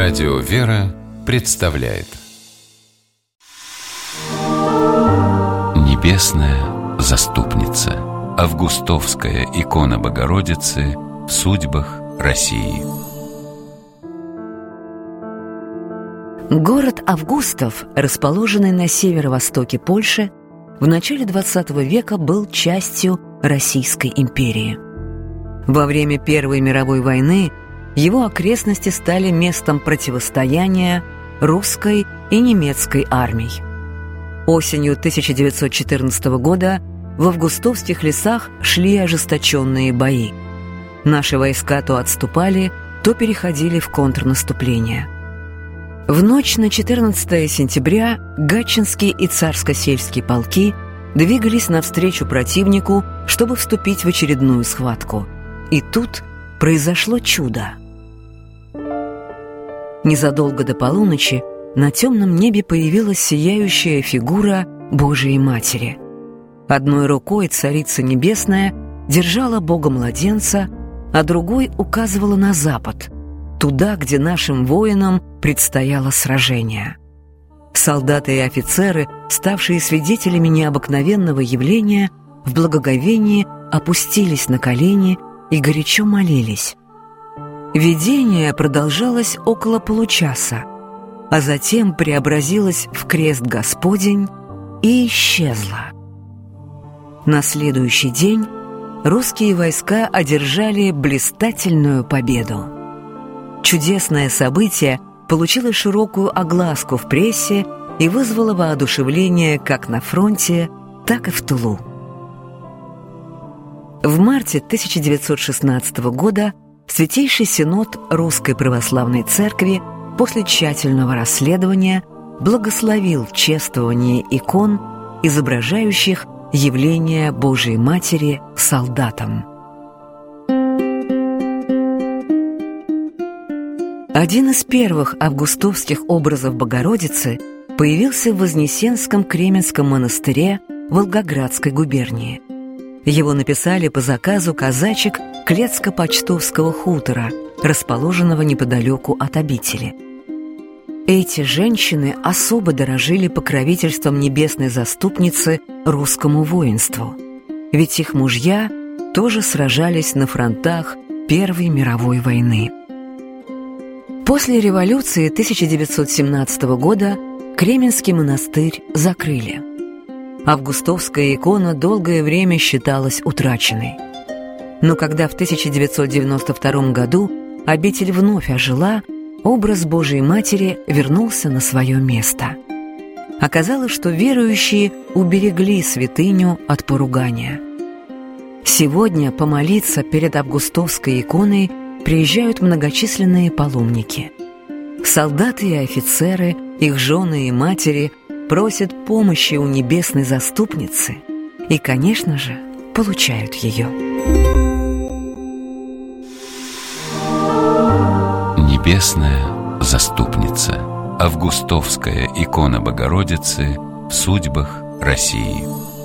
Радио «Вера» представляет Небесная заступница. Августовская икона Богородицы в судьбах России. Город Августов, расположенный на северо-востоке Польши, в начале XX века был частью Российской империи. Во время Первой мировой войны его окрестности стали местом противостояния русской и немецкой армий. Осенью 1914 года в августовских лесах шли ожесточенные бои. Наши войска то отступали, то переходили в контрнаступление. В ночь на 14 сентября Гатчинский и Царско-сельские полки двигались навстречу противнику, чтобы вступить в очередную схватку. И тут произошло чудо. Незадолго до полуночи на темном небе появилась сияющая фигура Божией Матери. Одной рукой Царица Небесная держала Бога-младенца, а другой указывала на запад, туда, где нашим воинам предстояло сражение. Солдаты и офицеры, ставшие свидетелями необыкновенного явления, в благоговении опустились на колени и горячо молились. Видение продолжалось около получаса, а затем преобразилось в крест Господень и исчезло. На следующий день русские войска одержали блистательную победу. Чудесное событие получило широкую огласку в прессе и вызвало воодушевление как на фронте, так и в тылу. В марте 1916 года Святейший Синод Русской Православной Церкви после тщательного расследования благословил чествование икон, изображающих явление Божией Матери солдатам. Один из первых августовских образов Богородицы появился в Вознесенском Кременском монастыре Волгоградской губернии. Его написали по заказу казачек Клецко-Почтовского хутора, расположенного неподалеку от обители. Эти женщины особо дорожили покровительством небесной заступницы русскому воинству, ведь их мужья тоже сражались на фронтах Первой мировой войны. После революции 1917 года Кременский монастырь закрыли. Августовская икона долгое время считалась утраченной. Но когда в 1992 году обитель вновь ожила, образ Божией Матери вернулся на свое место. Оказалось, что верующие уберегли святыню от поругания. Сегодня помолиться перед августовской иконой приезжают многочисленные паломники. Солдаты и офицеры, их жены и матери просят помощи у небесной заступницы и, конечно же, получают ее. Небесная заступница. Августовская икона Богородицы в судьбах России.